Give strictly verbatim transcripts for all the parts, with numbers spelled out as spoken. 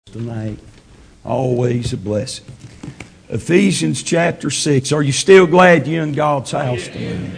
Tonight, always a blessing. Ephesians chapter six. Are you still glad you're in God's house tonight?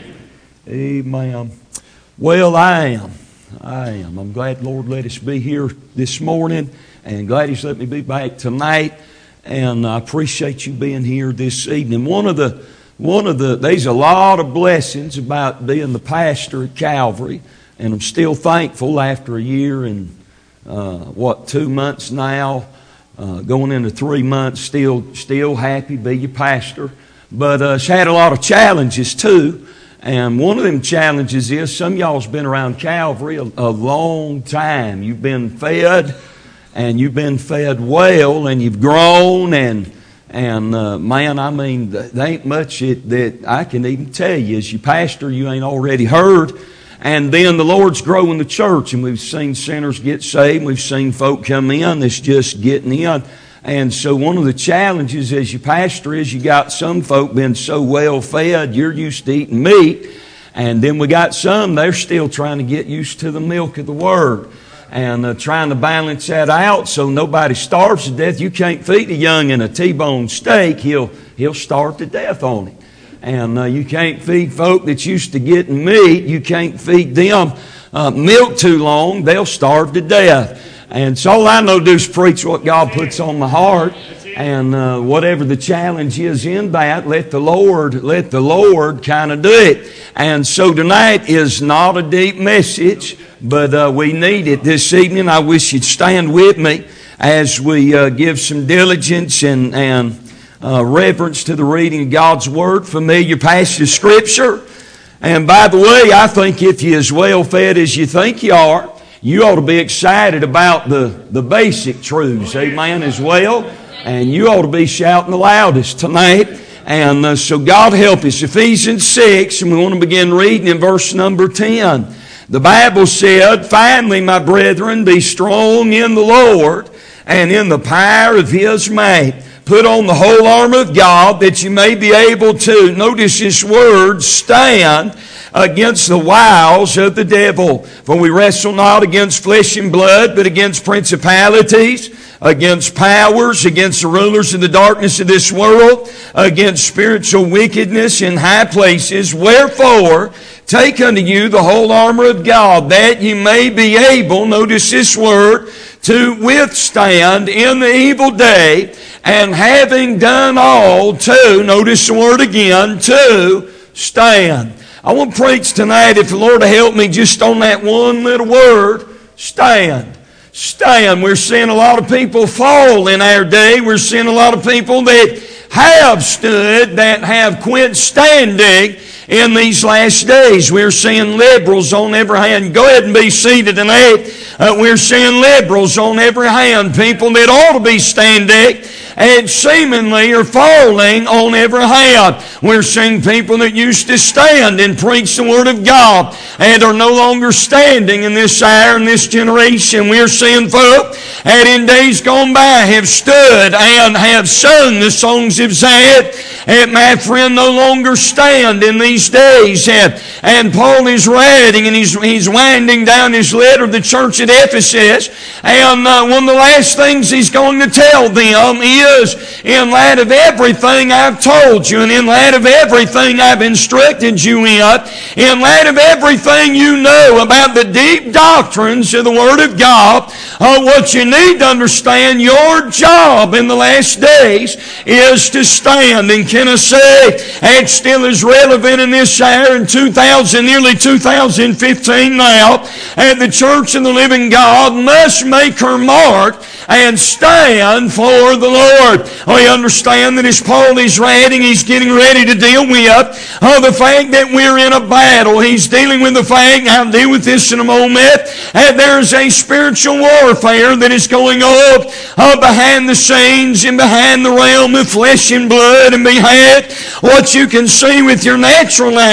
Amen. Well, I am. I am. I'm glad the Lord let us be here this morning, and glad He's let me be back tonight. And I appreciate you being here this evening. One of the, one of the, there's a lot of blessings about being the pastor at Calvary, and I'm still thankful after a year and Uh, what, two months now, uh, going into three months, still still happy to be your pastor. But uh, it's had a lot of challenges too. And one of them challenges is some of y'all's been around Calvary a, a long time. You've been fed, and you've been fed well, and you've grown. And, and uh, man, I mean, there ain't much it, that I can even tell you. As your pastor, you ain't already heard. And then the Lord's growing the church, and we've seen sinners get saved. We've seen folk come in that's just getting in. And so one of the challenges as your pastor is you got some folk been so well fed, you're used to eating meat. And then we got some, they're still trying to get used to the milk of the Word. And uh, trying to balance that out so nobody starves to death. You can't feed a young'un a T-bone steak, he'll, he'll starve to death on it. And uh, you can't feed folk that's used to getting meat. You can't feed them uh, milk too long. They'll starve to death. And so all I know to do is preach what God puts on my heart. And uh, whatever the challenge is in that, let the Lord, let the Lord kind of do it. And so tonight is not a deep message, but uh, we need it this evening. I wish you'd stand with me as we uh, give some diligence and and. Uh, reverence to the reading of God's Word, familiar passage of Scripture. And by the way, I think if you're as well fed as you think you are, you ought to be excited about the, the basic truths, amen, as well. And you ought to be shouting the loudest tonight. And uh, so God help us. Ephesians six, and we want to begin reading in verse number ten. The Bible said, "Finally, my brethren, be strong in the Lord and in the power of His might. Put on the whole armor of God that you may be able to," notice this word, "stand against the wiles of the devil. For we wrestle not against flesh and blood, but against principalities, against powers, against the rulers of the darkness of this world, against spiritual wickedness in high places. Wherefore, take unto you the whole armor of God, that you may be able," notice this word, "to withstand in the evil day, and having done all to," notice the word again, "to stand." I want to preach tonight, if the Lord will help me, just on that one little word, stand. Stand. We're seeing a lot of people fall in our day. We're seeing a lot of people that have stood, that have quit standing in these last days. We're seeing liberals on every hand. Go ahead and be seated tonight. Uh, we're seeing liberals on every hand. People that ought to be standing and seemingly are falling on every hand. We're seeing people that used to stand and preach the Word of God and are no longer standing in this hour, in this generation. We're seeing folk that in days gone by have stood and have sung the songs of Zion, and my friend, no longer stand in these days. And, and Paul is writing, and he's, he's winding down his letter to the church at Ephesus, and uh, one of the last things he's going to tell them is, in light of everything I've told you, and in light of everything I've instructed you in, in light of everything you know about the deep doctrines of the Word of God, uh, what you need to understand, your job in the last days is to stand. And can I say, it's still as relevant in this hour in two thousand, nearly two thousand fifteen now, and the church of the living God must make her mark and stand for the Lord. We understand that as Paul is writing, he's getting ready to deal with uh, the fact that we're in a battle. He's dealing with the fact, I'll deal with this in a moment, that there's a spiritual warfare that is going on uh, behind the scenes and behind the realm of flesh and blood, and behind what you can see with your natural eye.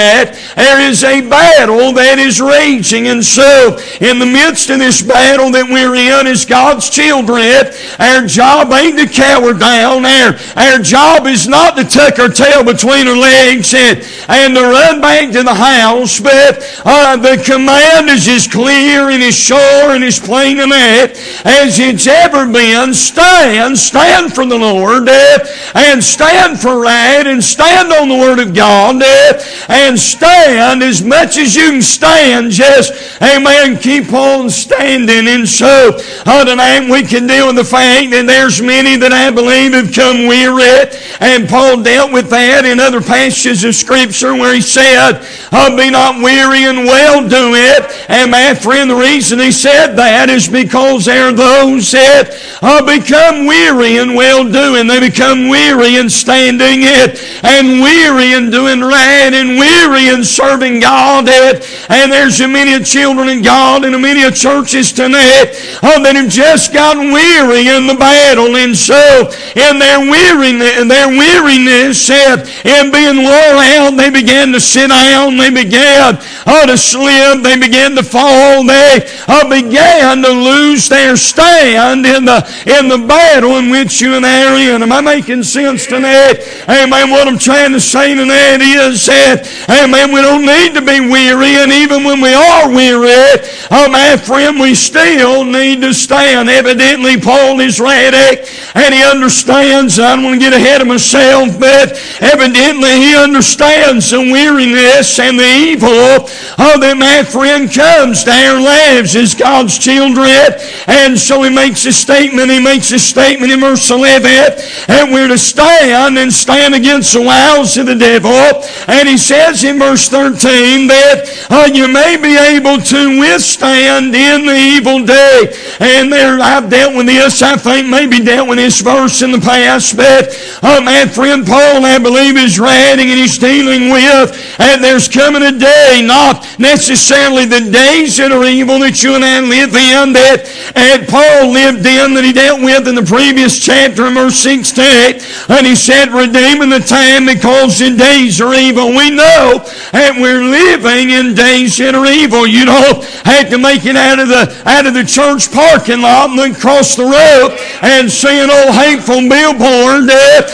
there is a battle that is raging. And so, in the midst of this battle that we're in as God's children, our job ain't to cower down. Our, our job is not to tuck our tail between our legs and, and to run back to the house, but uh, the command is as clear and as sure and as plain in that as it's ever been. Stand, stand for the Lord, uh, and stand for right, and stand on the Word of God, uh, and stand as much as you can stand. Just, amen, keep on standing. And so, uh, tonight we can deal with the fact that there's many that I believe have come weary, and Paul dealt with that in other passages of Scripture where he said, uh, be not weary in well-doing. And my friend, the reason he said that is because there are those that uh, become weary in well-doing. They become weary in standing it, and weary in doing right, and weary in serving God. It. And there's a many children in God and a many churches tonight uh, that have just gotten weary in the battle. And so, in their weariness, in their weariness uh, in being wore out, they began to sit down, they began uh, to slip, they began to fall, they uh, began to lose their stand in the in the battle in which you and I are in. Am I making sense tonight? Amen. What I'm trying to say tonight is that, amen, we don't need to be weary, and even when we are weary, oh my friend, we still need to stand. Evidently, Paul is ready, and he understands. I don't want to get ahead of myself, but evidently he understands the weariness and the evil oh, that my friend comes to our lives as God's children. And so he makes a statement. He makes a statement in verse eleven, and we're to stand and stand against the wiles of the devil. And he says in verse thirteen that uh, you may be able to withstand in the evil day. And there, I've dealt with this, I think maybe dealt with this verse in the past, but uh, my friend Paul, I believe, is writing and he's dealing with, and there's coming a day, not necessarily the days that are evil that you and I live in, that and Paul lived in, that he dealt with in the previous chapter in verse sixteen, and he said, redeeming the time because the days are evil. We know that we're living in days that are evil. You don't have to make it out of the out of the church parking lot and look across the road and see an old hateful billboard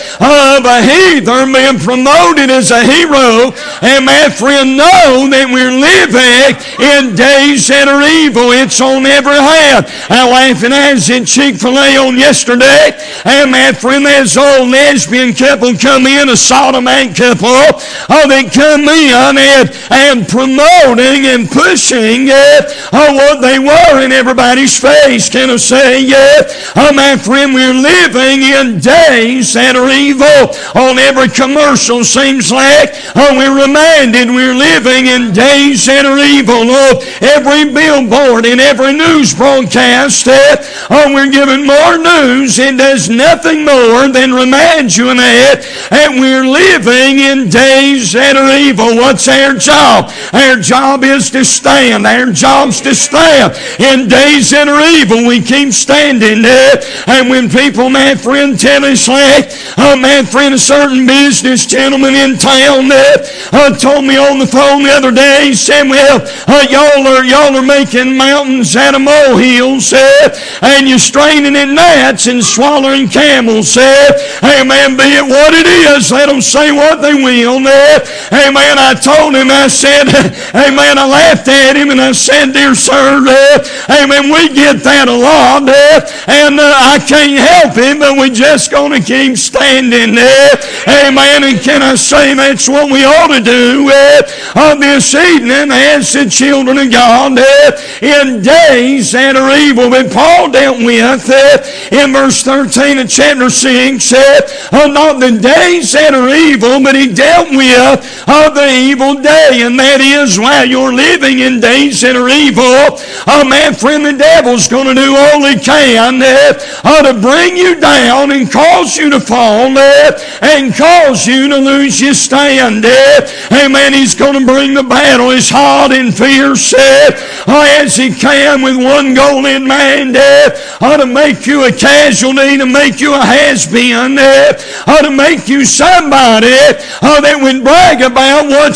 of a heathen being promoted as a hero. And my friend, know that we're living in days that are evil. It's on every hand. I laughed and I was in Chick-fil-A on yesterday, and my friend, there's old lesbian couple come in, a sodomite couple, oh, they come in and, and promoting and pushing uh, oh, what they were in everybody's face. Can I say, yeah, oh, my friend, we're living in days that are evil. On every commercial seems like oh, we're reminded we're living in days that are evil. Oh, every billboard and every news broadcast, uh, oh, we're giving more news. It does nothing more than remind you of that, and we're living in days that are evil. What's our job? Our job is to stand. Our job's to stand. In days that are evil, we keep standing there. And when people, my friend, tell us like, oh, my friend, a certain business gentleman in town that uh, told me on the phone the other day, he said, well, uh, y'all are y'all are making mountains out of molehills, uh, and you're straining in gnats and swallowing camels. Uh, amen. Be it what it is, let them say what they will. Uh, amen. I told him, I said, amen, I laughed at him and I said, dear sir, uh, amen, we get that a lot, uh, and uh, I can't help it, but we're just going to keep standing there. Uh, amen. And can I say that's what we ought to do uh, this evening as the children of God uh, in days that are evil. But Paul dealt with uh, in verse thirteen of chapter six, uh, uh, not the days that are evil, but he dealt with uh, the evil day, and that is while you're living in days that are evil, uh, my friend, the devil's going to do all he can uh, uh, to bring you down and cause you to fall uh, and cause you to lose your stand. Uh, amen. He's going to bring the battle as hot and fierce uh, uh, as he can, with one goal in mind, uh, uh, to make you a casualty, to make you a has-been, uh, uh, to make you somebody uh, that would brag about what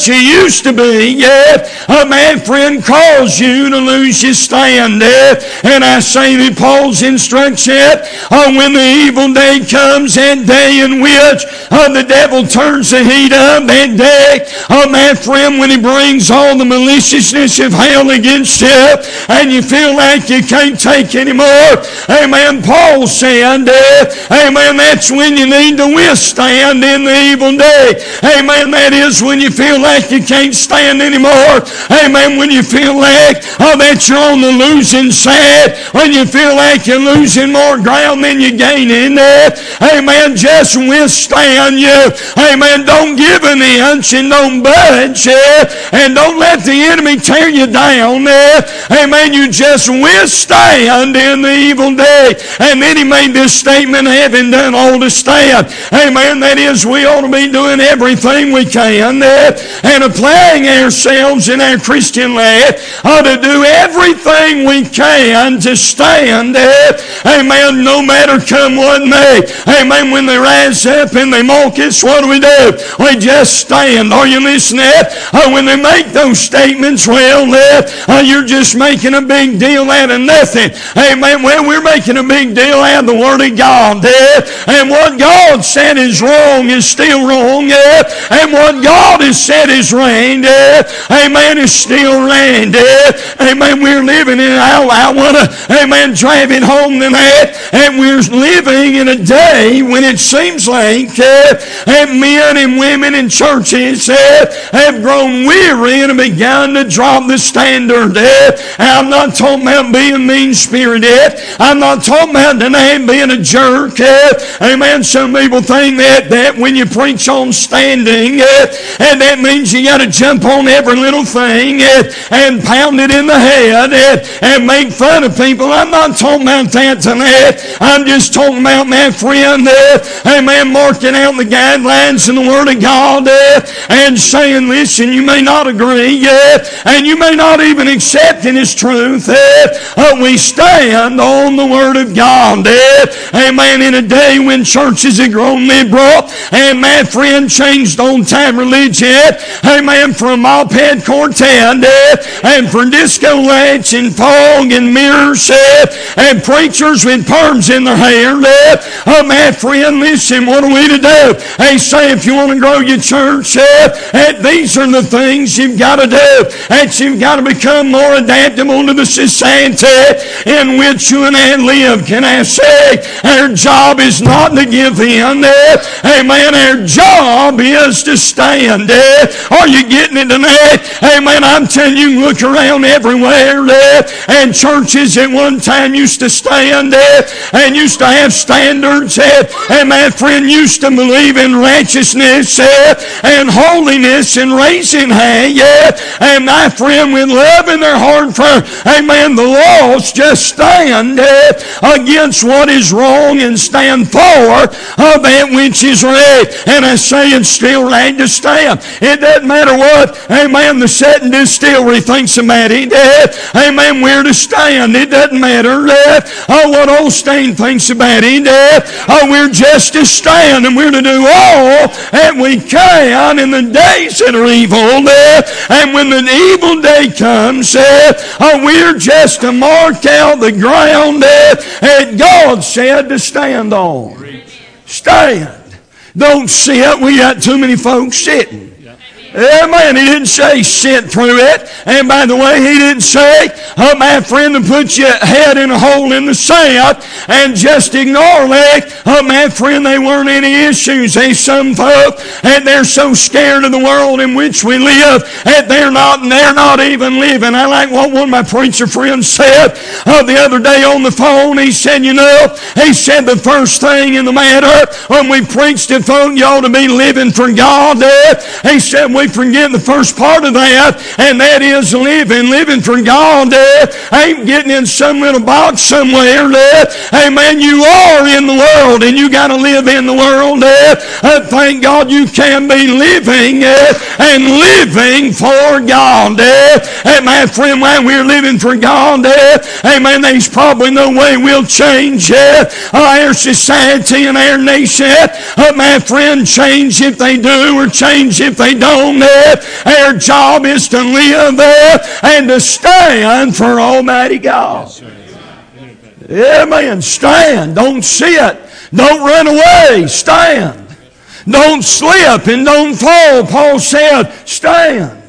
you used to be. Yeah, uh, my friend, cause you to lose your stand. Yeah. And I say that Paul's instruction, uh, when the evil day comes, that day in which uh, the devil turns the heat up, that day, uh, my friend, when he brings all the maliciousness of hell against you, and you feel like you can't take anymore. Amen. Paul said, uh, amen, that's when you need to withstand in the evil day. Amen. That is when you feel like you can't stand anymore. Amen. When you feel like oh, that you're on the losing side, when you feel like you're losing more ground than you're gaining. Uh, amen. Just withstand you. Amen. Don't give an inch and don't budge. Uh, and don't let the enemy tear you down. Uh, amen. You just withstand in the evil day. And then he made this statement, having done all to stand. Amen. That is, we ought to be doing everything we can uh, and applying ourselves in our Christian life uh, to do everything we can to stand. Uh, amen. No matter come what may. Amen. When they rise up and they mock us, what do we do? We just stand. Are you listening? Uh, when they make those statements, well, uh, uh, you're just making a big deal out of nothing. Amen. Well, we're making a big deal out of the Word of God. Uh, and what God said is wrong is still wrong. Uh, and what God has said is right. Uh, amen. Is still right. Uh, amen. We're living in, I, I want to, amen, drive it home tonight. And we're living in a day when it seems like uh, men and women in churches uh, have grown weary and have begun to drop the standard. Uh, I'm not talking about being mean-spirited. I'm not talking about tonight being a jerk. Uh, amen. Some people think that, that when you preach on standing, uh, and that means you got to jump on every little thing uh, and pound it in the head uh, and make fun of people. I'm not talking about that tonight. I'm just talking about, my friend, uh, amen, marking out the guidelines in the Word of God uh, and saying, listen, you may not agree uh, and you may not even accept it as truth. Uh, uh, we stand on the Word of God. Uh, amen. In a day when churches have grown liberal and, my friend, changed on-time religion, amen, from moped quartet uh, and for disco lights and fog and mirrors uh, and preachers with perms in their hair. Uh, oh, my friend, listen, what are we to do? They say if you want to grow your church, uh, and these are the things you've got to do. That you've got to become more adaptable to the society in which you and I live. Can I say, our job is not to give in. Uh, amen. Our job is to stand. Uh, are you getting it tonight? Amen. I'm telling you, look around everywhere. Uh, and churches at one time used to stand uh, and used to have standards. Uh, and my friend used to believe in righteousness uh, and holiness and raising high. Uh, and my friend, with love in their heart for, amen, the lost, just stand uh, against what is wrong and stand for uh, that which is right. And I say it's still right to stand. It doesn't matter what, amen, the setting distillery thinks about it. Uh, amen, we're to stand. It doesn't matter uh, uh, what Osteen thinks about it. Uh, uh, we're just to stand, and we're to do all that we can in the days that are evil. Uh, and when the evil day comes, uh, uh, we're just to mark out the ground uh, that God said to stand on. Stand. Don't sit. We got too many folks sitting. Amen. He didn't say sit through it. And by the way, he didn't say, oh, my friend, to put your head in a hole in the sand and just ignore that. Oh, my friend, there weren't any issues. There's some folk, and they're so scared of the world in which we live, and they're not, they're not even living. I like what one of my preacher friends said uh, the other day on the phone. He said, you know, he said the first thing in the matter when we preach to folk, you ought to be living for God. Uh, he said, we forget the first part of that, and that is living. Living for God uh, ain't getting in some little box somewhere uh, Amen. You are in the world and you got to live in the world. Uh, thank God you can be living uh, and living for God. Uh, hey, my friend, while we're living for God, uh, amen, there's probably no way we'll change uh, our society and our nation. Uh, my friend, change if they do or change if they don't. Uh, our job is to live uh, and to stand for Almighty God. Amen. Stand. Don't sit. Don't run away. Stand. Don't slip and don't fall. Paul said, stand.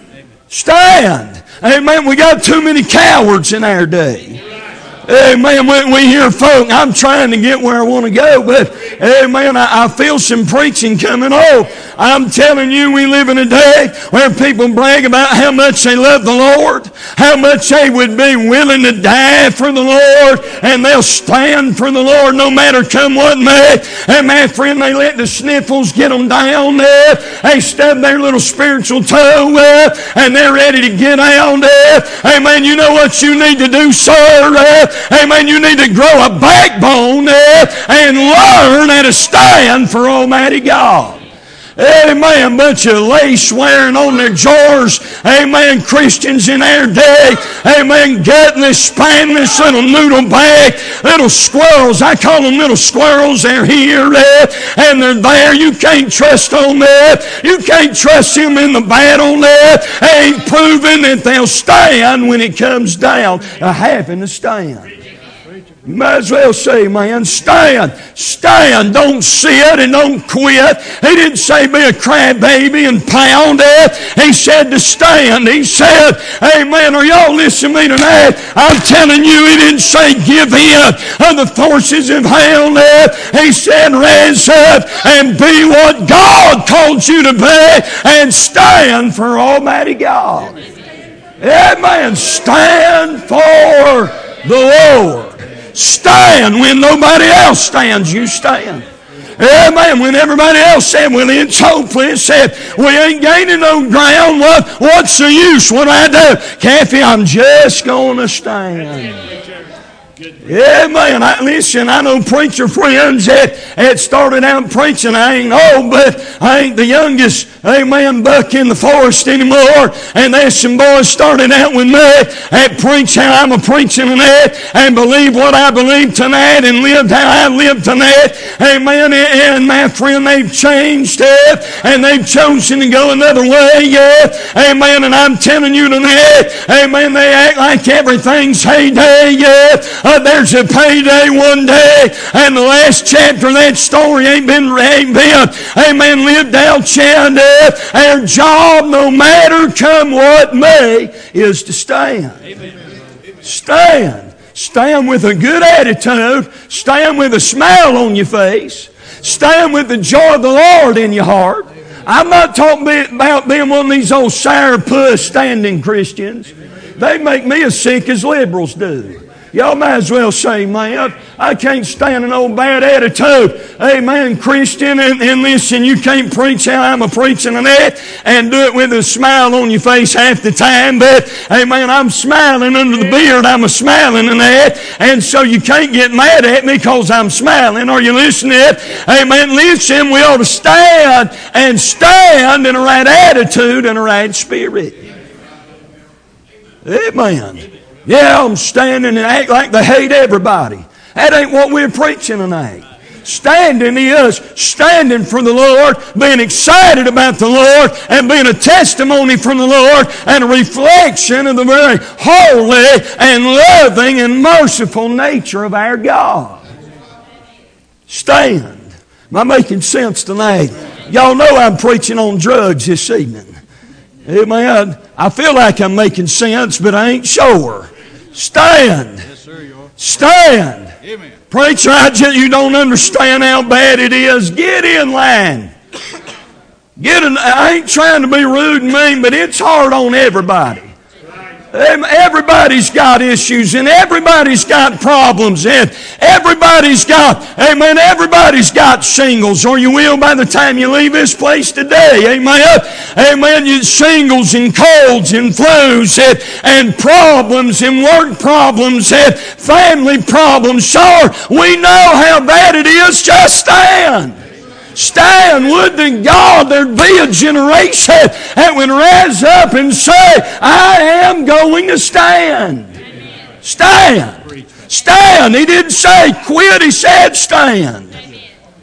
Stand. Amen. We got too many cowards in our day. Amen. When we hear folk, I'm trying to get where I want to go, but amen, I, I feel some preaching coming on. I'm telling you, we live in a day where people brag about how much they love the Lord, how much they would be willing to die for the Lord, and they'll stand for the Lord no matter come what may. And my friend, they let the sniffles get them down there. They stub their little spiritual toe up, and they're ready to get out there. Amen. You know what you need to do, sir? Amen. You need to grow a backbone uh, and learn how to stand for Almighty God. Amen. Bunch of lace wearing on their drawers. Amen. Christians in our day. Amen. Gutless, spineless, little noodle bag. Little squirrels. I call them little squirrels. They're here uh, and they're there. You can't trust them. Uh, you can't trust them in the battle. Uh, ain't proven that they'll stand when it comes down to having to stand. You might as well say, man, stand. Stand. Don't sit and don't quit. He didn't say be a crybaby and pound it. He said to stand. He said, amen, are y'all listening to me tonight? I'm telling you, he didn't say give in of the forces of hell. He said rise up and be what God called you to be and stand for Almighty God. Amen. Stand for the Lord. Stand when nobody else stands, you stand. Amen. When everybody else said, well, it's hopeless, said, we ain't gaining no ground. What, what's the use? What do I do? Kathy, I'm just going to stand. Amen. I, listen, I know preacher friends that, that started out preaching. I ain't old, but I ain't the youngest, amen, buck in the forest anymore. And there's some boys started out with me that preach how I'm a preaching tonight and believe what I believe tonight and lived how I live tonight. Amen. And my friend, they've changed it and they've chosen to go another way. Yeah. Amen. And I'm telling you tonight, amen, they act like everything's heyday. Yeah. Uh, there's a payday one day, and the last chapter of that story ain't been, ain't been amen, lived out yet. Our job, no matter come what may, is to stand. Amen. Stand. Stand with a good attitude. Stand with a smile on your face. Stand with the joy of the Lord in your heart. I'm not talking about being one of these old sourpuss standing Christians. They make me as sick as liberals do. Y'all might as well say, man, I can't stand an old bad attitude. Amen, Christian, and, and listen, you can't preach how I'm a preaching and that and do it with a smile on your face half the time. But, amen, I'm smiling under the beard. I'm a smiling and that. And so you can't get mad at me because I'm smiling. Are you listening? Amen, listen, we ought to stand and stand in a right attitude and a right spirit. Amen. Yeah, I'm standing and act like they hate everybody. That ain't what we're preaching tonight. Standing is standing for the Lord, being excited about the Lord, and being a testimony from the Lord, and a reflection of the very holy and loving and merciful nature of our God. Stand. Am I making sense tonight? Y'all know I'm preaching on drugs this evening. Amen. I feel like I'm making sense, but I ain't sure. Stand. Yes, sir, you are. Stand. Amen. Preacher, I just, you don't understand how bad it is. Get in line. Get in. I ain't trying to be rude and mean, but it's hard on everybody. Everybody's got issues and everybody's got problems and everybody's got, amen, everybody's got shingles, or you will by the time you leave this place today, amen. Amen, you shingles and colds and flus and, and problems and work problems and family problems. Sure, we know how bad it is. Just stand. Stand. Would to God there'd be a generation that would rise up and say, I am going to stand. Amen. Stand. Stand. He didn't say quit. He said stand. Amen.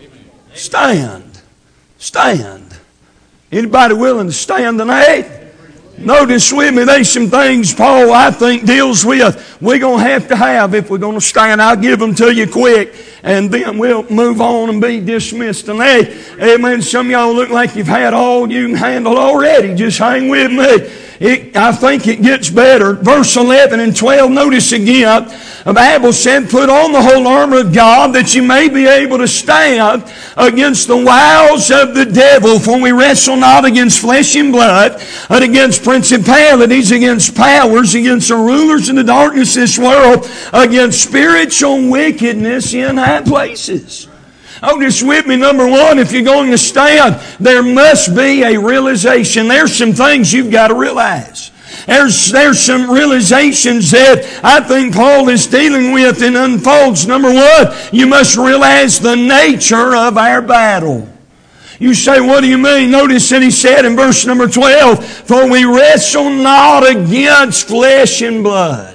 Stand. Stand. Anybody willing to stand tonight? Notice with me, there's some things Paul, I think, deals with we're going to have to have if we're going to stand. I'll give them to you quick, and then we'll move on and be dismissed tonight. Amen. Some of y'all look like you've had all you can handle already. Just hang with me. It, I think it gets better. Verse eleven and twelve, notice again, the Bible said, put on the whole armor of God that you may be able to stand against the wiles of the devil. For we wrestle not against flesh and blood, but against principalities, against powers, against the rulers in the darkness of this world, against spiritual wickedness in high places. Notice with me, number one, if you're going to stand, there must be a realization. There's some things you've got to realize. There's, there's some realizations that I think Paul is dealing with and unfolds. Number one, you must realize the nature of our battle. You say, what do you mean? Notice that he said in verse number twelve, for we wrestle not against flesh and blood.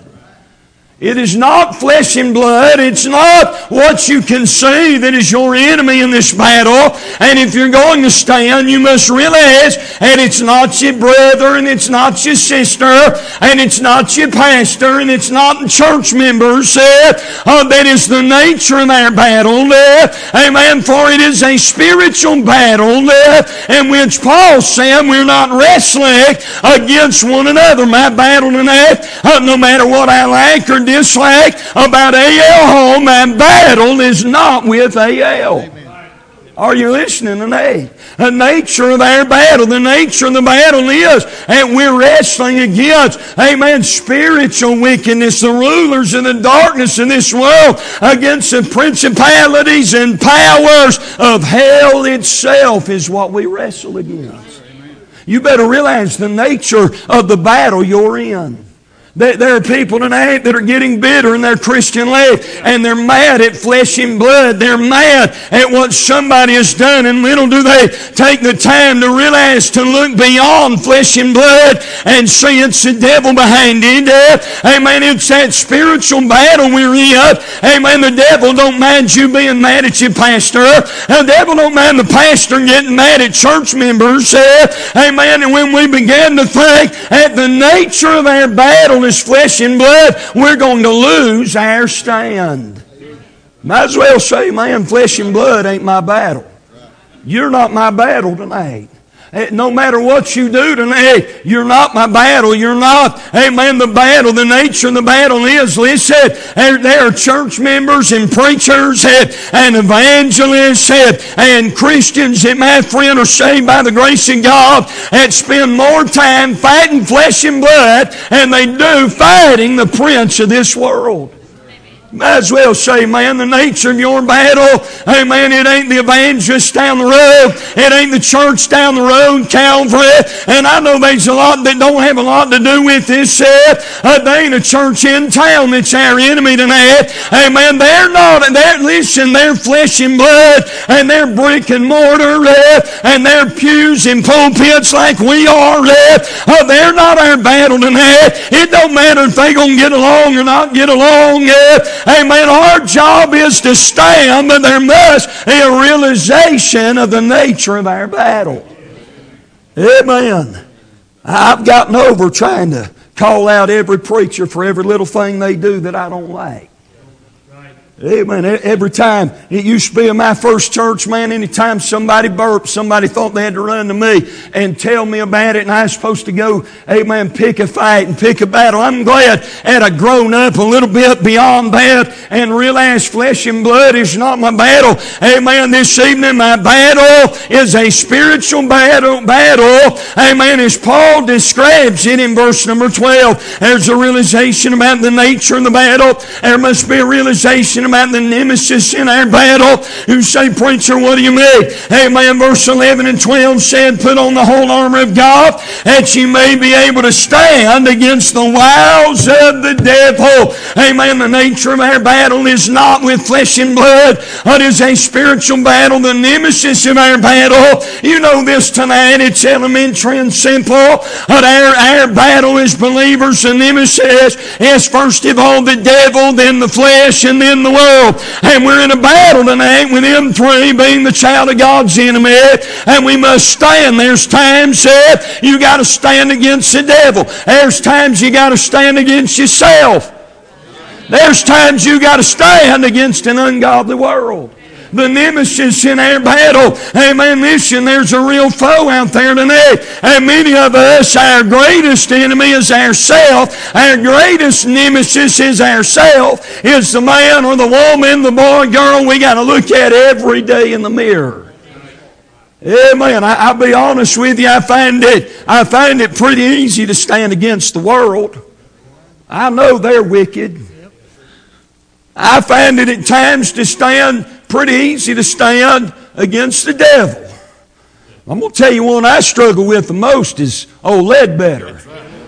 It is not flesh and blood. It's not what you can see that is your enemy in this battle. And if you're going to stand, you must realize that it's not your brother and it's not your sister and it's not your pastor and it's not church members. Uh, that is the nature of our battle. Uh, amen. For it is a spiritual battle uh, in which Paul said we're not wrestling against one another. My battle tonight, uh, no matter what I like or dislike about A L home, my battle is not with A L. Amen. Are you listening tonight? The nature of our battle, the nature of the battle is that we're wrestling against, amen, spiritual wickedness, the rulers in the darkness in this world, against the principalities and powers of hell itself is what we wrestle against. You better realize the nature of the battle you're in. There are people tonight that are getting bitter in their Christian life, and they're mad at flesh and blood. They're mad at what somebody has done, and little do they take the time to realize to look beyond flesh and blood and see it's the devil behind it. Amen. It's that spiritual battle we're in. Amen. The devil don't mind you being mad at your pastor. The devil don't mind the pastor getting mad at church members. Amen. And when we begin to think at the nature of our battle is flesh and blood, we're going to lose our stand. Might as well say, man, flesh and blood ain't my battle. You're not my battle tonight. No matter what you do tonight, you're not my battle. You're not, amen, the battle. The nature of the battle is, listen, there are church members and preachers and, and evangelists and, and Christians that, my friend, are saved by the grace of God and spend more time fighting flesh and blood than they do fighting the prince of this world. Might as well say, man, the nature of your battle, amen, it ain't the evangelist down the road. It ain't the church down the road, Calvary. And I know there's a lot that don't have a lot to do with this. Uh, they ain't a church in town that's our enemy tonight. Amen. They're not, they're, listen, they're flesh and blood, and they're brick and mortar, uh, and they're pews and pulpits like we are. Uh, they're not our battle tonight. It don't matter if they're going to get along or not get along. Uh, Amen. Our job is to stand, but there must be a realization of the nature of our battle. Amen. I've gotten over trying to call out every preacher for every little thing they do that I don't like. Amen. Every time, it used to be in my first church, man, anytime somebody burped, somebody thought they had to run to me and tell me about it, and I was supposed to go, amen, pick a fight and pick a battle. I'm glad that I grown up a little bit beyond that and realized flesh and blood is not my battle. Amen. This evening, my battle is a spiritual battle, battle. Amen. As Paul describes it in verse number twelve, there's a realization about the nature of the battle. There must be a realization about the nemesis in our battle. You say, preacher, what do you mean? Amen. Verse eleven and twelve said, put on the whole armor of God that you may be able to stand against the wiles of the devil. Amen. The nature of our battle is not with flesh and blood. It is a spiritual battle. The nemesis of our battle, you know this tonight, it's elementary and simple. But our, our battle as believers, the nemesis is first of all the devil, then the flesh, and then the world. And we're in a battle tonight with them three being the child of God's enemy. And we must stand. There's times that you got to stand against the devil. There's times you got to stand against yourself. There's times you got to stand against an ungodly world. The nemesis in our battle. Amen. Listen, there's a real foe out there tonight. And many of us, our greatest enemy is ourself. Our greatest nemesis is ourself. Is the man or the woman, the boy, girl we got to look at every day in the mirror. Amen. I, I'll be honest with you. I find it, I find it pretty easy to stand against the world. I know they're wicked. I find it at times to stand pretty easy to stand against the devil. I'm going to tell you one I struggle with the most is old Ledbetter.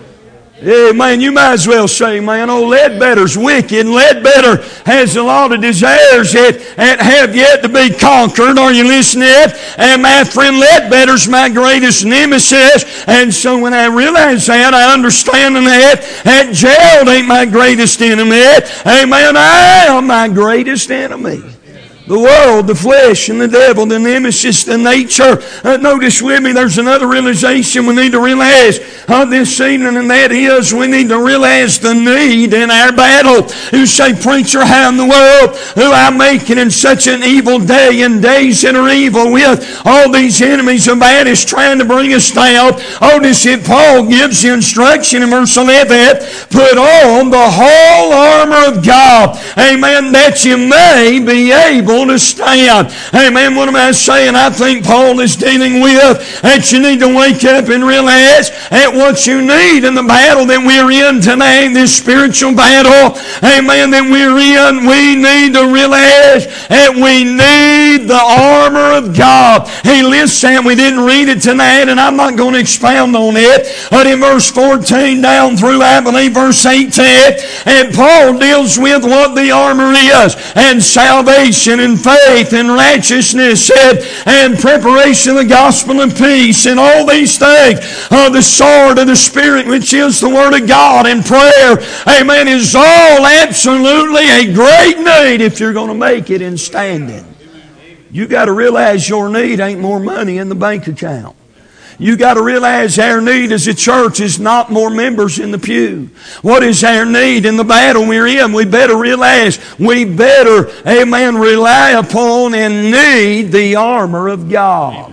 Yeah, man, you might as well say, man, old Ledbetter's wicked, and Ledbetter has a lot of desires that, that have yet to be conquered. Are you listening? And my friend Ledbetter's my greatest nemesis. And so when I realize that, I understand that, that Gerald ain't my greatest enemy. Amen. I am my greatest enemy. The world, the flesh, and the devil, the nemesis, the nature. Uh, notice with me, there's another realization we need to realize uh, this evening, and that is we need to realize the need in our battle. You say, preacher, how in the world do I make it in such an evil day and days that are evil with all these enemies of bad is trying to bring us down? Notice it, Paul gives the instruction in verse eleven, put on the whole armor of God, amen, that you may be able to stand. Amen. What am I saying? I think Paul is dealing with that you need to wake up and realize that what you need in the battle that we're in tonight, this spiritual battle, amen, that we're in, we need to realize that we need the armor of God. He lists that. We didn't read it tonight, and I'm not going to expound on it. But in verse fourteen down through, I believe, verse eighteen, and Paul deals with what the armor is, and salvation, and and faith and righteousness and, and preparation of the gospel of peace and all these things. Uh, the sword of the Spirit, which is the Word of God, and prayer, amen, is all absolutely a great need if you're going to make it in standing. You got to realize your need ain't more money in the bank account. You got to realize our need as a church is not more members in the pew. What is our need in the battle we're in? We better realize, we better, amen, rely upon and need the armor of God.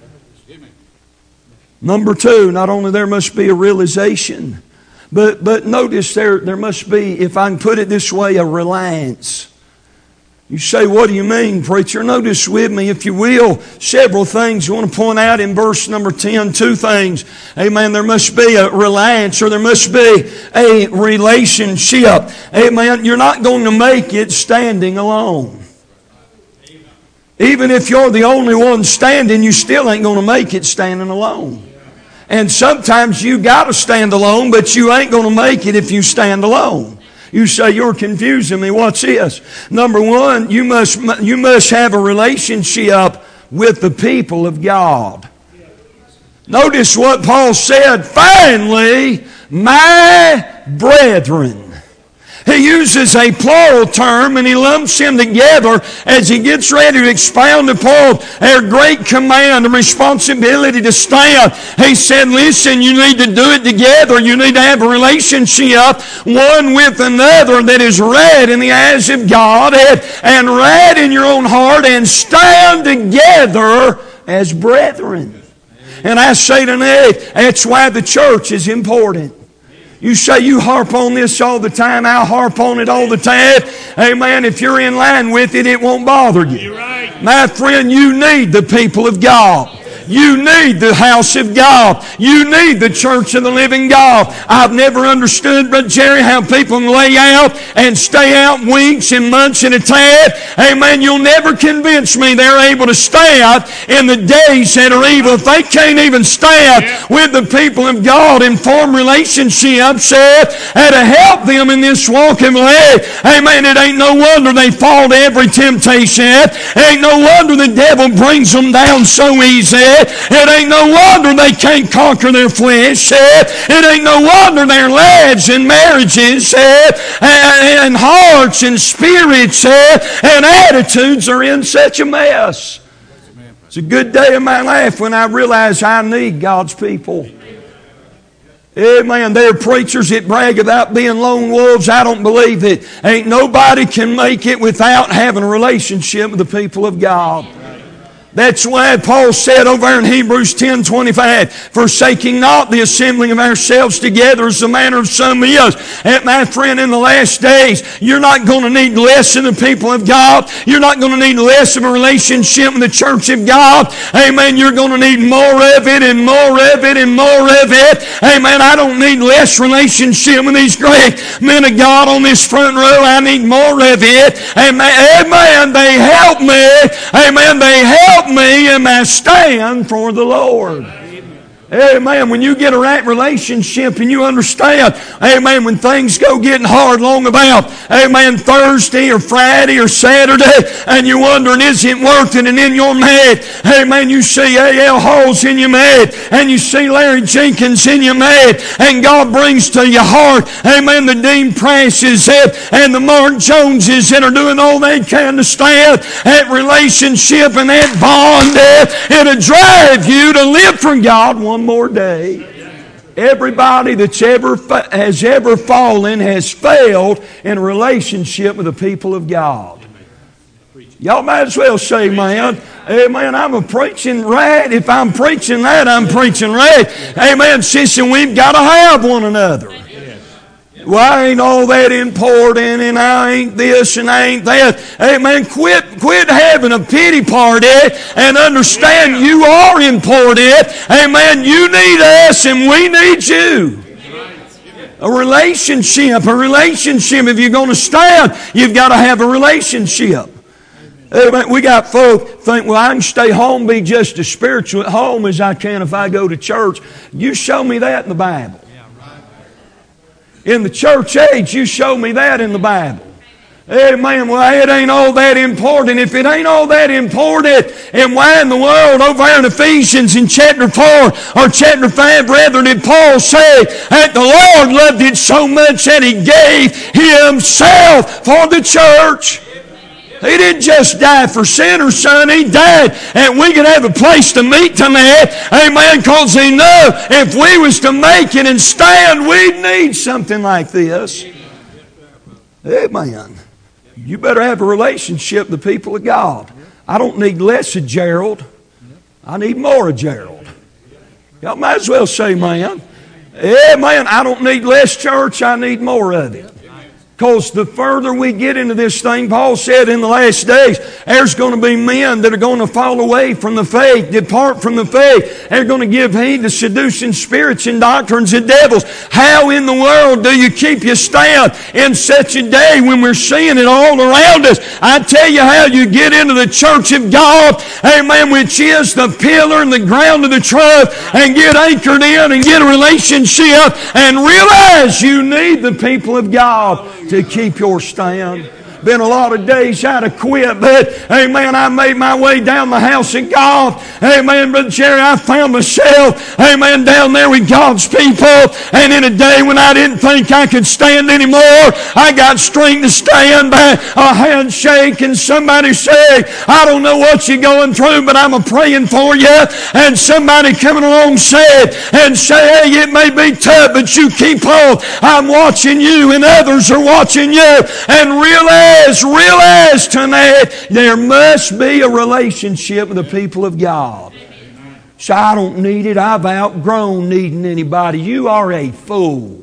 Number two, not only there must be a realization, but, but notice there, there must be, if I can put it this way, a reliance. You say, what do you mean, preacher? Notice with me, if you will, several things. You want to point out in verse number ten, two things. Amen. There must be a reliance, or there must be a relationship. Amen. You're not going to make it standing alone. Even if you're the only one standing, you still ain't going to make it standing alone. And sometimes you got to stand alone, but you ain't going to make it if you stand alone. You say, you're confusing me. What's this? Number one, you must, you must have a relationship with the people of God. Notice what Paul said. Finally, my brethren. He He uses a plural term and he lumps them together as he gets ready to expound upon their great command and responsibility to stand. He said, listen, you need to do it together. You need to have a relationship one with another that is right in the eyes of God and, and right in your own heart, and stand together as brethren. And I say tonight, that's why the church is important. You say you harp on this all the time, I'll harp on it all the time. Amen. If you're in line with it, it won't bother you. My friend, you need the people of God. You need the house of God. You need the church of the living God. I've never understood, Brother Jerry, how people can lay out and stay out weeks and months at a time. Amen. You'll never convince me they're able to stand in the days that are evil. If they can't even stand with the people of God and form relationships and to help them in this walk of life, amen, it ain't no wonder they fall to every temptation. It ain't no wonder the devil brings them down so easy. It ain't no wonder they can't conquer their flesh. It ain't no wonder their lives and marriages and hearts and spirits and attitudes are in such a mess. It's a good day of my life when I realize I need God's people. Amen. There are preachers that brag about being lone wolves. I don't believe it. Ain't nobody can make it without having a relationship with the people of God. That's why Paul said over in Hebrews ten twenty-five, forsaking not the assembling of ourselves together as the manner of some is. And my friend, in the last days, you're not going to need less of the people of God. You're not going to need less of a relationship with the church of God. Amen. You're going to need more of it and more of it and more of it. Amen. I don't need less relationship with these great men of God on this front row. I need more of it. Amen. Amen. They help me. Amen. They help me in my stand for the Lord. Amen. When you get a right relationship and you understand, amen, when things go getting hard long about, amen, Thursday or Friday or Saturday, and you're wondering, is it worth it? And in your head, amen, you see A L Halls in your head, and you see Larry Jenkins in your head, and God brings to your heart, amen, the Dean Prices and the Mark Joneses that are doing all they can to stand that relationship and that bond. It'll drive you to live for God one more day. Everybody that's ever has ever fallen has failed in a relationship with the people of God. Y'all might as well say, man, amen, I'm a preaching right. If I'm preaching that, I'm preaching right. Amen, sister, we've got to have one another. Well, I ain't all that important, and I ain't this and I ain't that. Hey, man, quit, quit having a pity party and understand you are important. Hey, man, you need us and we need you. A relationship, a relationship. If you're going to stand, you've got to have a relationship. Hey, man, we got folk think, well, I can stay home, be just as spiritual at home as I can if I go to church. You show me that in the Bible. In the church age, you show me that in the Bible. Amen. Well, it ain't all that important. If it ain't all that important, and why in the world over there in Ephesians in chapter four or chapter five, rather, did Paul say that the Lord loved it so much that He gave Himself for the church? He didn't just die for sinners, son. He died and we could have a place to meet tonight. Amen. Because He knew if we was to make it and stand, we'd need something like this. Amen. You better have a relationship with the people of God. I don't need less of Gerald. I need more of Gerald. Y'all might as well say, man. Amen. I don't need less church. I need more of it. Because the further we get into this thing, Paul said in the last days, there's going to be men that are going to fall away from the faith, depart from the faith. They're going to give heed to seducing spirits and doctrines of devils. How in the world do you keep your stand in such a day when we're seeing it all around us? I tell you how you get into the church of God, amen, which is the pillar and the ground of the truth, and get anchored in and get a relationship and realize you need the people of God to keep your stand. Been a lot of days I'd have quit, but amen, I made my way down the house of God. Amen, Brother Jerry, I found myself, amen, down there with God's people. And in a day when I didn't think I could stand anymore, I got strength to stand by a handshake and somebody say, I don't know what you're going through, but I'm a praying for you. And somebody coming along said and say, hey, it may be tough, but you keep on. I'm watching you and others are watching you. And realize, realize tonight, there must be a relationship with the people of God. So I don't need it. I've outgrown needing anybody. You are a fool.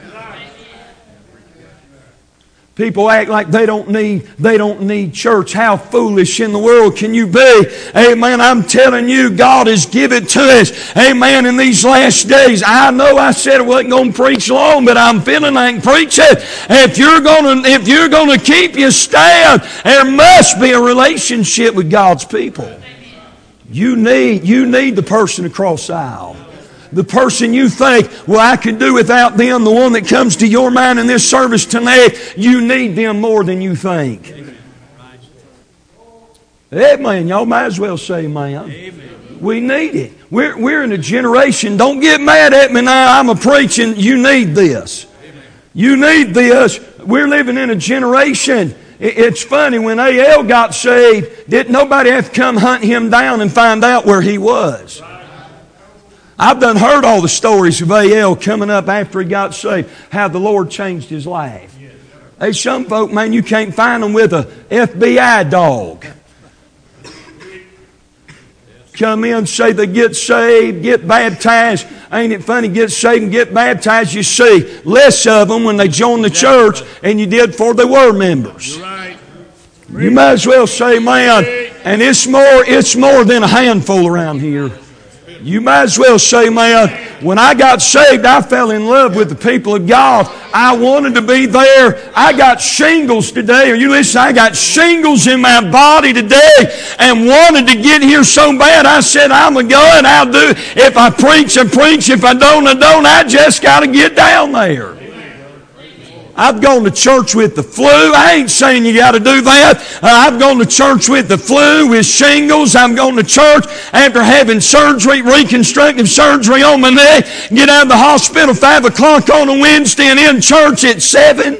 People act like they don't need, they don't need church. How foolish in the world can you be? Amen. I'm telling you, God has given it to us. Amen. In these last days, I know I said I wasn't going to preach long, but I'm feeling like preaching. If you're going to, if you're going to keep your stand, there must be a relationship with God's people. You need, you need the person across the aisle. The person you think, well, I could do without them, the one that comes to your mind in this service tonight, you need them more than you think. Amen. Y'all might as well say amen. Amen. We need it. We're, we're in a generation, don't get mad at me now, I'm a preaching, you need this. You need this. We're living in a generation. It's funny, when A L got saved, didn't nobody have to come hunt him down and find out where he was. I've done heard all the stories of A L coming up after he got saved, how the Lord changed his life. Hey, some folk, man, you can't find them with a F B I dog. Come in, say they get saved, get baptized. Ain't it funny, get saved and get baptized, you see less of them when they join the church than you did before they were members. You might as well say, man, and it's more, it's more than a handful around here. You might as well say, man, when I got saved, I fell in love with the people of God. I wanted to be there. I got shingles today. Are you listening? I got shingles in my body today and wanted to get here so bad. I said, I'm going to go and I'll do. If I preach, I preach. If I don't, I don't. I just got to get down there. I've gone to church with the flu. I ain't saying you got to do that. Uh, I've gone to church with the flu, with shingles. I'm going to church after having surgery, reconstructive surgery on my neck. Get out of the hospital five o'clock on a Wednesday and in church at seven.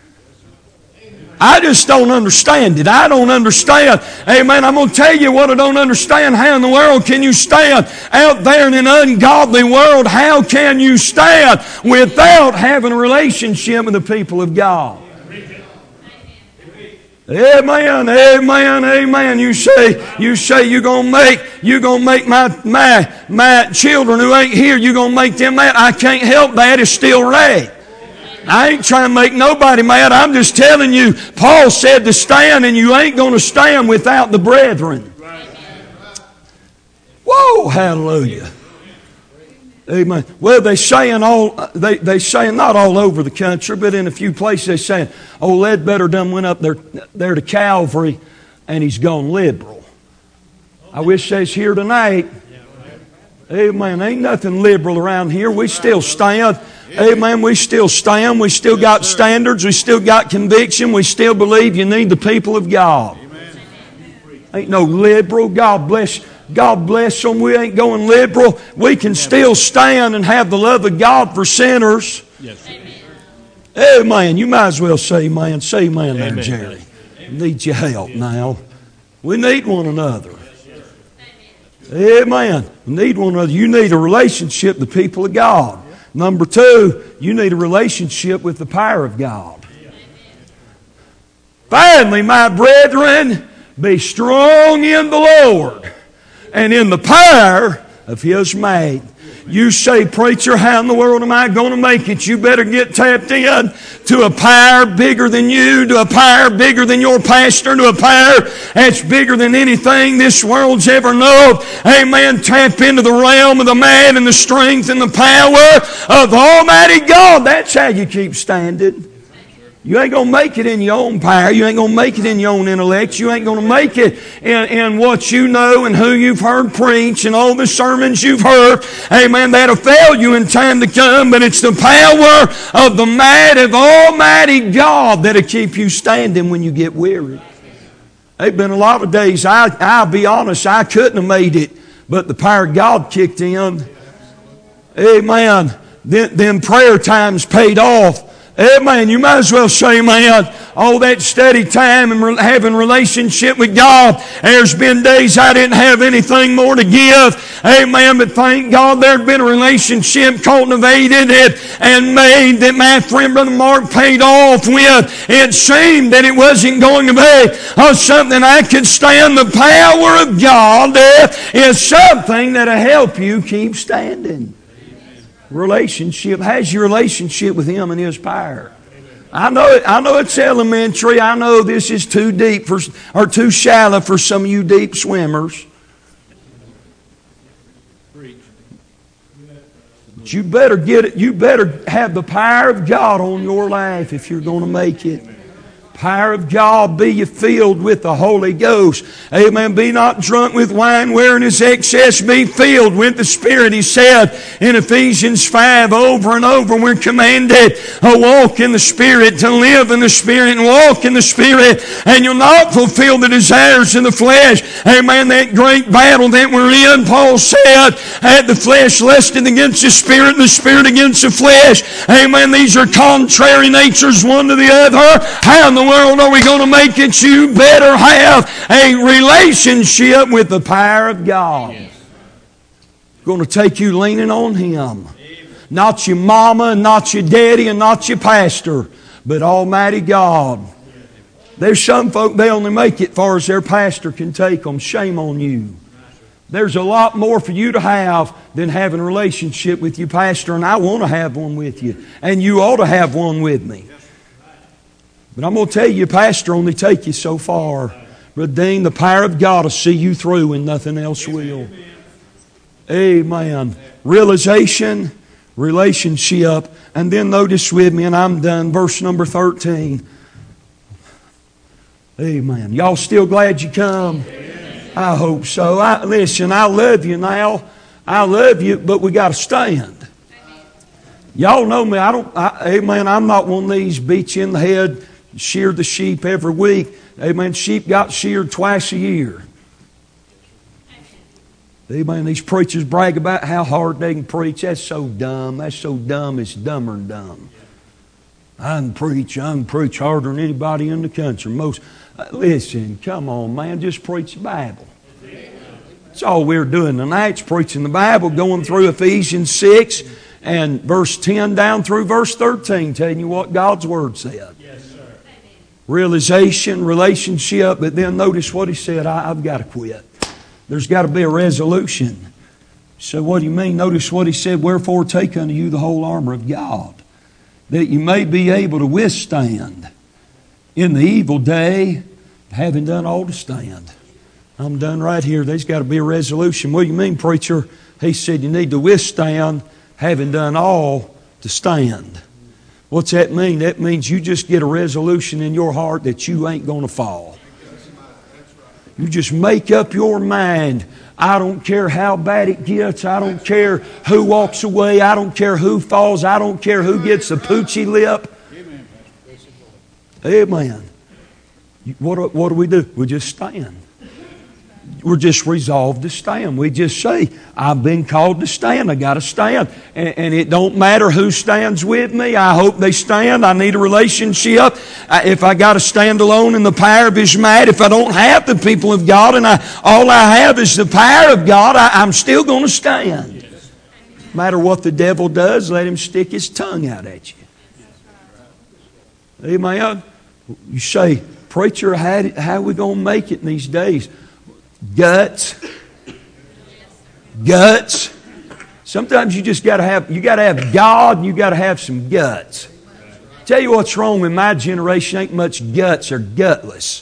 I just don't understand it. I don't understand. Amen. I'm going to tell you what I don't understand. How in the world can you stand out there in an ungodly world? How can you stand without having a relationship with the people of God? Amen, amen, amen. You say, you say you're gonna make, you're gonna make my my my children who ain't here, you're gonna make them mad. I can't help that. It's still right. I ain't trying to make nobody mad. I'm just telling you, Paul said to stand, and you ain't going to stand without the brethren. Whoa, hallelujah. Amen. Well, they saying all they they saying not all over the country, but in a few places they saying, "Oh, Ledbetter done went up there there to Calvary, and he's gone liberal." I wish they's here tonight. Amen. Ain't nothing liberal around here. We still stand. Amen. We still stand. We still got standards. We still got conviction. We still believe you need the people of God. Ain't no liberal. God bless. God bless them. We ain't going liberal. We can still stand and have the love of God for sinners. Amen. You might as well say amen. Say amen there, Jerry. Need your help now. We need one another. Amen. We need one another. You need a relationship with the people of God. Number two, you need a relationship with the power of God. Finally, my brethren, be strong in the Lord and in the power of His might. You say, preacher, how in the world am I going to make it? You better get tapped in to a power bigger than you, to a power bigger than your pastor, to a power that's bigger than anything this world's ever known. Amen. Tap into the realm of the man and the strength and the power of Almighty God. That's how you keep standing. You ain't going to make it in your own power. You ain't going to make it in your own intellect. You ain't going to make it in, in what you know and who you've heard preach and all the sermons you've heard. Amen. That'll fail you in time to come, but it's the power of the might of Almighty God that'll keep you standing when you get weary. There've been a lot of days, I, I'll be honest, I couldn't have made it, but the power of God kicked in. Amen. Then, then prayer times paid off. Amen. You might as well say, man, all that steady time and re- having relationship with God. There's been days I didn't have anything more to give. Amen. But thank God there'd been a relationship cultivated and made that my friend Brother Mark paid off with. It seemed that it wasn't going to be oh, something I could stand. The power of God is something that'll help you keep standing. Relationship. How's your relationship with Him and His power? I know it, I know it's elementary. I know this is too deep for or too shallow for some of you deep swimmers. But you better get it. You better have the power of God on your life if you're going to make it. Power of God, be you filled with the Holy Ghost. Amen. Be not drunk with wine wherein is excess. Be filled with the Spirit. He said in Ephesians five over and over, we're commanded to walk in the Spirit, to live in the Spirit and walk in the Spirit, and you'll not fulfill the desires of the flesh. Amen. That great battle that we're in, Paul said, had the flesh lusted against the Spirit and the Spirit against the flesh. Amen. These are contrary natures one to the other. How in the world are we going to make it? You better have a relationship with the power of God. Yes. Going to take you leaning on Him. Amen. Not your mama and not your daddy and not your pastor, but Almighty God. There's some folk, they only make it far as their pastor can take them. Shame on you. There's a lot more for you to have than having a relationship with your pastor, and I want to have one with you, and you ought to have one with me. But I'm going to tell you, pastor only take you so far. Brother Dean, the power of God will see you through and nothing else will. Amen. Realization, relationship, and then notice with me, and I'm done, verse number thirteen. Amen. Y'all still glad you come? I hope so. I, listen, I love you now. I love you, but we got to stand. Y'all know me. I don't. I, amen. I'm not one of these beat you in the head, shear the sheep every week. Amen. Sheep got sheared twice a year. Amen. These preachers brag about how hard they can preach. That's so dumb. That's so dumb. It's dumber than dumb. I can preach. I can preach harder than anybody in the country. Most. Uh, listen, come on, man. Just preach the Bible. That's all we're doing tonight. Is preaching the Bible, going through Ephesians six and verse ten down through verse thirteen, telling you what God's Word said. Yes, sir. Realization, relationship, but then notice what he said. I, I've got to quit. There's got to be a resolution. So what do you mean? Notice what he said. Wherefore take unto you the whole armor of God, that you may be able to withstand in the evil day, having done all to stand. I'm done right here. There's got to be a resolution. What do you mean, preacher? He said you need to withstand, having done all to stand. What's that mean? That means you just get a resolution in your heart that you ain't going to fall. You just make up your mind. I don't care how bad it gets. I don't care who walks away. I don't care who falls. I don't care who gets the poochy lip. Amen. What, what do we do? We just stand. We're just resolved to stand. We just say, I've been called to stand. I got to stand. And, and it don't matter who stands with me. I hope they stand. I need a relationship. I, if I got to stand alone in the power of His might, if I don't have the people of God and I, all I have is the power of God, I, I'm still going to stand. No matter what the devil does, let him stick his tongue out at you. Amen. You say, preacher, how, how are we going to make it in these days? Guts. Guts. Sometimes you just got to have, you got to have God and you got to have some guts. Tell you what's wrong with my generation, ain't much guts. They're gutless.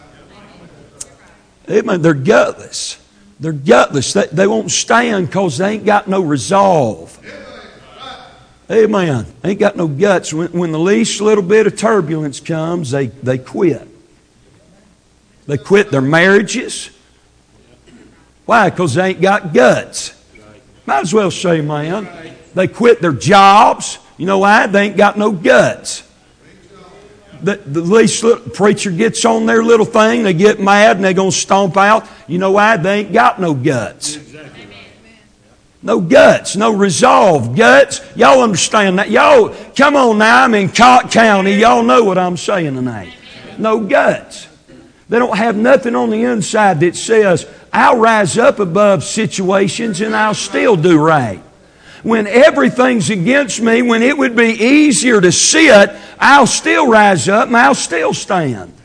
Amen. They're gutless. They're gutless. They, they won't stand because they ain't got no resolve. Amen. Ain't got no guts. When, when the least little bit of turbulence comes, they, they quit. They quit their marriages. Why? Because they ain't got guts. Might as well say, man. They quit their jobs. You know why? They ain't got no guts. The, the least little preacher gets on their little thing, they get mad and they're going to stomp out. You know why? They ain't got no guts. No guts, no resolve. Guts, y'all understand that. Y'all, come on now, I'm in Cott County. Y'all know what I'm saying tonight. No guts. They don't have nothing on the inside that says, I'll rise up above situations and I'll still do right. When everything's against me, when it would be easier to sit, I'll still rise up and I'll still stand.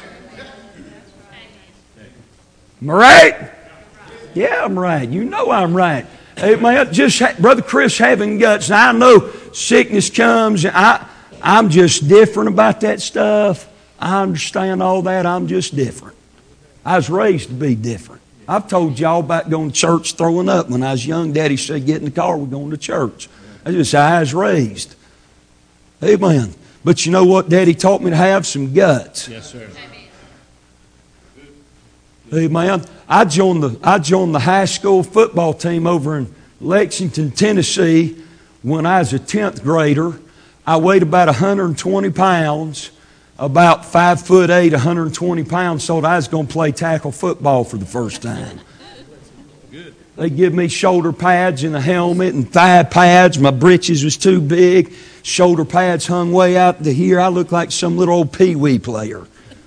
Am I right? Yeah, I'm right. You know I'm right. Hey, man, just Brother Chris having guts. Now, I know sickness comes. And I, I'm just different about that stuff. I understand all that. I'm just different. I was raised to be different. I've told y'all about going to church throwing up. When I was young, Daddy said, get in the car, we're going to church. I just said, I was raised. Amen. But you know what? Daddy taught me to have some guts. Yes, sir. Amen. I joined the I joined the high school football team over in Lexington, Tennessee when I was a tenth grader. I weighed about one hundred twenty pounds, about five foot eight, one hundred twenty pounds, so I was going to play tackle football for the first time. They give me shoulder pads and a helmet and thigh pads. My britches was too big. Shoulder pads hung way out to here. I looked like some little old pee-wee player.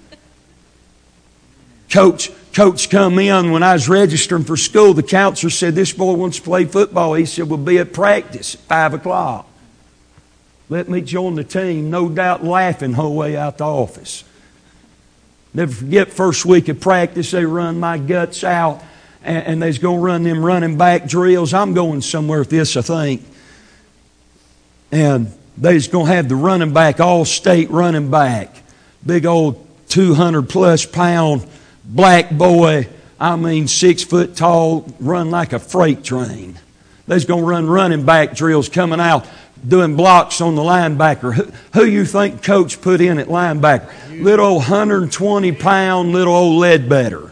Coach, coach come in when I was registering for school. The counselor said, this boy wants to play football. He said, we'll be at practice at five o'clock. Let me join the team. No doubt laughing the whole way out the office. Never forget, first week of practice, they run my guts out. And, and they's going to run them running back drills. I'm going somewhere with this, I think. And they's going to have the running back, all-state running back. Big old two hundred plus pound black boy. I mean, six foot tall, run like a freight train. They's going to run running back drills coming out, doing blocks on the linebacker. Who, who you think coach put in at linebacker? Little old one hundred twenty pound, little old Ledbetter.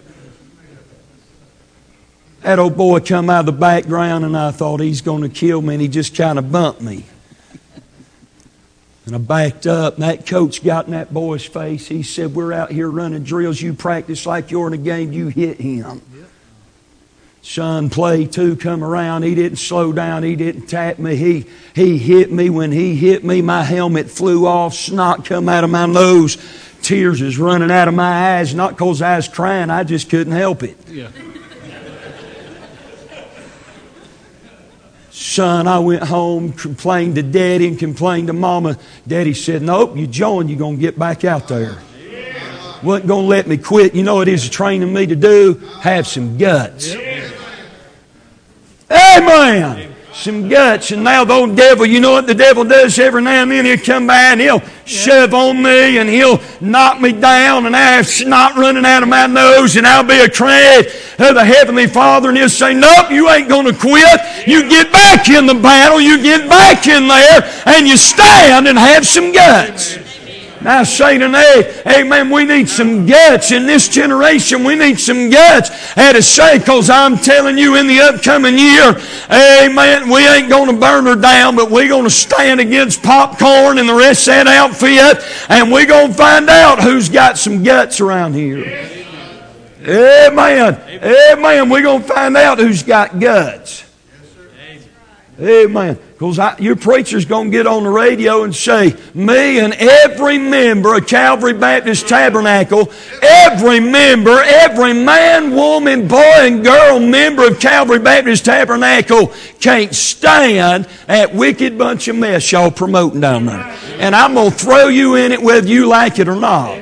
That old boy come out of the background and I thought he's going to kill me, and he just kind of bumped me. And I backed up, and that coach got in that boy's face. He said, we're out here running drills. You practice like you're in a game. You hit him. Yep. Son, play two, come around. He didn't slow down. He didn't tap me. He, he hit me. When he hit me, my helmet flew off. Snot come out of my nose. Tears is running out of my eyes. Not because I was crying. I just couldn't help it. Yeah. Son, I went home, complained to Daddy and complained to Mama. Daddy said, nope, you join, you're going to get back out there. Yeah. Wasn't going to let me quit. You know what he's training me to do? Have some guts. Yeah. Amen. Some guts. And now the old devil, you know what the devil does every now and then? He'll come by and he'll yeah. shove on me and he'll knock me down, and I have snot running out of my nose, and I'll be a credit of the Heavenly Father, and he'll say, nope, you ain't going to quit. You get back in the battle. You get back in there and you stand and have some guts. Now, Satan, hey, amen, we need some guts in this generation. We need some guts. I had to say, because I'm telling you, in the upcoming year, amen, we ain't going to burn her down, but we're going to stand against popcorn and the rest of that outfit, and we're going to find out who's got some guts around here. Amen. Amen. We're going to find out who's got guts. Amen. Because your preacher's going to get on the radio and say, me and every member of Calvary Baptist Tabernacle, every member, every man, woman, boy, and girl member of Calvary Baptist Tabernacle can't stand that wicked bunch of mess y'all promoting down there. And I'm going to throw you in it whether you like it or not.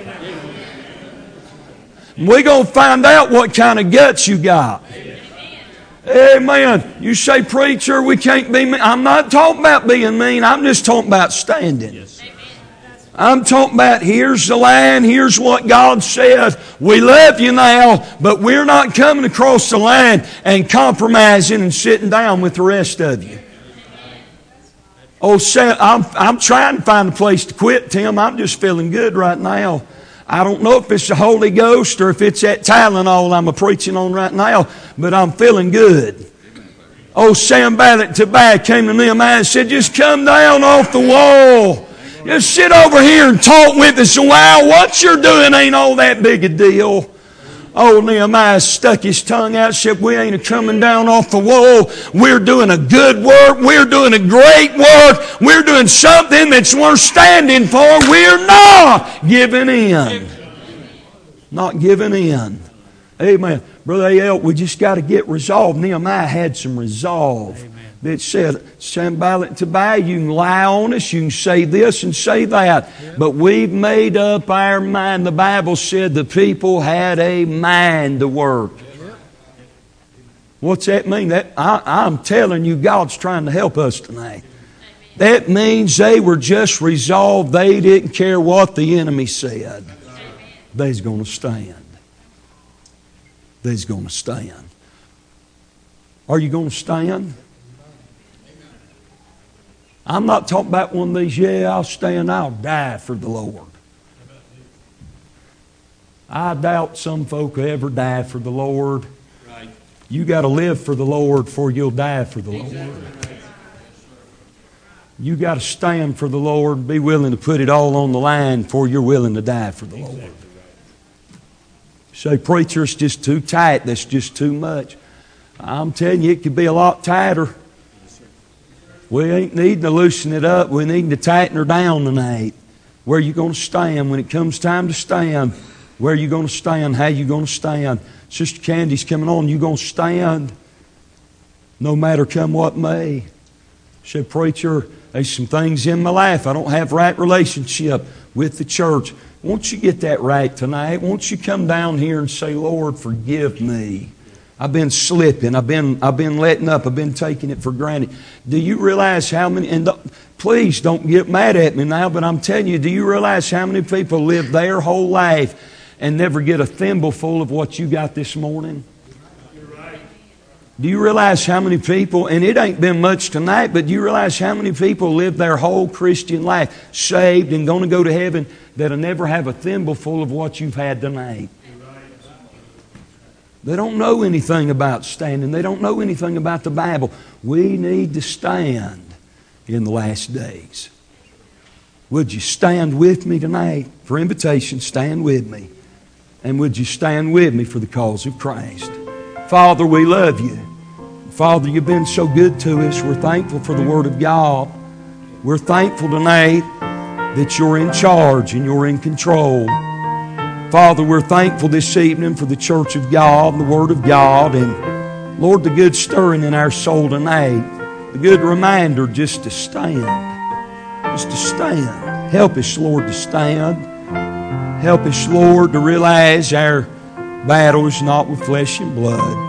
We're going to find out what kind of guts you got. Amen. You say, preacher, we can't be mean. I'm not talking about being mean. I'm just talking about standing. Yes. I'm talking about here's the line. Here's what God says. We love you now, but we're not coming across the line and compromising and sitting down with the rest of you. Oh, Sam, I'm, I'm trying to find a place to quit, Tim. I'm just feeling good right now. I don't know if it's the Holy Ghost or if it's that Tylenol I'm a preaching on right now, but I'm feeling good. Oh, Sanballat Tobiah came to Nehemiah and said, just come down off the wall. Just sit over here and talk with us a while. What you're doing ain't all that big a deal. Oh, Nehemiah stuck his tongue out and said, we ain't a coming down off the wall. We're doing a good work. We're doing a great work. We're doing something that's worth standing for. We're not giving in. Not giving in. Amen. Brother A L, we just got to get resolved. Nehemiah had some resolve. Amen. That said, Sanballat Tobiah, you can lie on us, you can say this and say that, yeah. But we've made up our mind. The Bible said the people had a mind to work. Yeah. What's that mean? That I, I'm telling you, God's trying to help us tonight. That means they were just resolved. They didn't care what the enemy said. They's going to stand. They's going to stand. Are you going to stand? I'm not talking about one of these, yeah, I'll stand, I'll die for the Lord. I doubt some folk will ever die for the Lord. Right. You got to live for the Lord before you'll die for the Lord. Exactly. You got to stand for the Lord and be willing to put it all on the line before you're willing to die for the Lord. Exactly. Say, preacher, it's just too tight. That's just too much. I'm telling you, it could be a lot tighter. We ain't needing to loosen it up. We need to tighten her down tonight. Where are you going to stand when it comes time to stand? Where are you going to stand? How are you going to stand? Sister Candy's coming on. You going to stand? No matter come what may. She said, preacher, there's some things in my life. I don't have right relationship with the church. Won't you get that right tonight? Won't you come down here and say, Lord, forgive me. I've been slipping. I've been, I've been letting up. I've been taking it for granted. Do you realize how many, and please don't get mad at me now, but I'm telling you, do you realize how many people live their whole life and never get a thimbleful of what you got this morning? Do you realize how many people, and it ain't been much tonight, but do you realize how many people live their whole Christian life saved and going to go to heaven that'll never have a thimbleful of what you've had tonight? They don't know anything about standing. They don't know anything about the Bible. We need to stand in the last days. Would you stand with me tonight? For invitation, stand with me. And would you stand with me for the cause of Christ? Father, we love you. Father, you've been so good to us. We're thankful for the Word of God. We're thankful tonight that you're in charge and you're in control. Father, we're thankful this evening for the Church of God and the Word of God. And Lord, the good stirring in our soul tonight. The good reminder just to stand. Just to stand. Help us, Lord, to stand. Help us, Lord, to realize our battle is not with flesh and blood.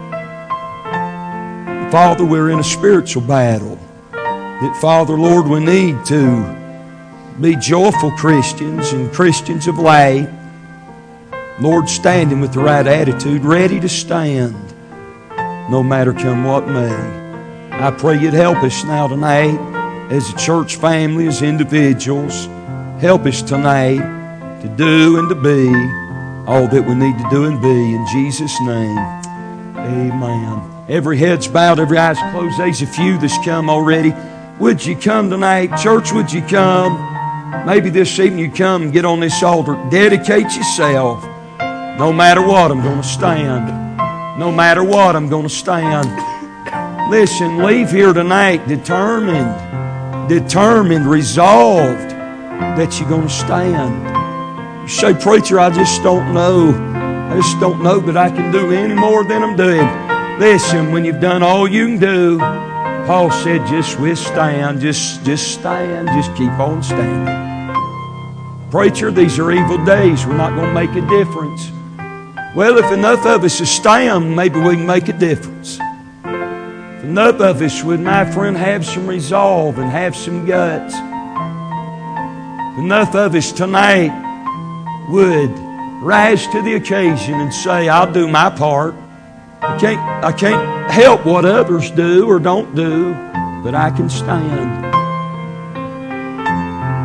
Father, we're in a spiritual battle. That, Father, Lord, we need to be joyful Christians and Christians of light. Lord, standing with the right attitude, ready to stand, no matter come what may. I pray you'd help us now tonight as a church family, as individuals. Help us tonight to do and to be all that we need to do and be. In Jesus' name, amen. Every head's bowed, every eye's closed. There's a few that's come already. Would you come tonight? Church, would you come? Maybe this evening you come and get on this altar. Dedicate yourself. No matter what, I'm going to stand. No matter what, I'm going to stand. Listen, leave here tonight determined, determined, resolved that you're going to stand. You say, preacher, I just don't know. I just don't know that I can do any more than I'm doing. Listen, when you've done all you can do, Paul said, just withstand, just, just stand, just keep on standing. Preacher, these are evil days. We're not going to make a difference. Well, if enough of us will stand, maybe we can make a difference. If enough of us would, my friend, have some resolve and have some guts. If enough of us tonight would rise to the occasion and say, I'll do my part. I can't, I can't help what others do or don't do, but I can stand.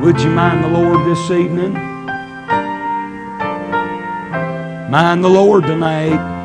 Would you mind the Lord this evening? Mind the Lord tonight.